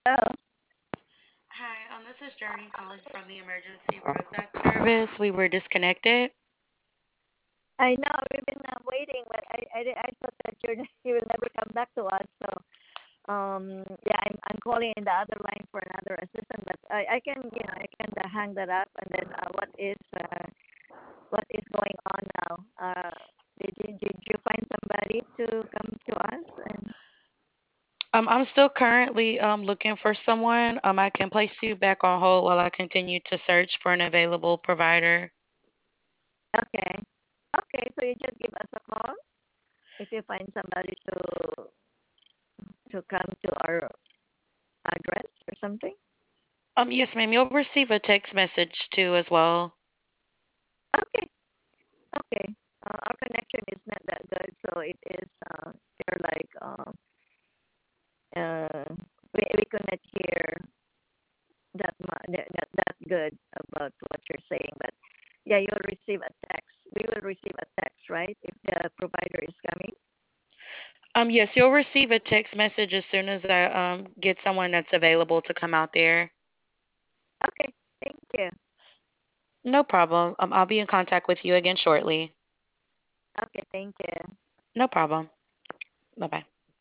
Oh, Hi, this is Journey calling from the Emergency Roadback Service. We were disconnected. I know we've been waiting, but I thought that you will never come back to us. So yeah, I'm calling in the other line for another assistant, but I can I can hang that up and then what is going on now? Did you find somebody to come to us? And I'm still currently looking for someone. I can place you back on hold while I continue to search for an available provider. okay, okay, so you just give us a call if you find somebody to come to our address or something. Yes, ma'am. You'll receive a text message too as well. Okay, okay. Our connection is not that good, so it is they're like uh we could not hear that good about what you're saying, but yeah, you'll receive a text. We will receive a text, right? If the provider is coming. Yes, you'll receive a text message as soon as I get someone that's available to come out there. Okay, thank you. No problem. I'll be in contact with you again shortly. Okay, thank you. No problem. Bye bye.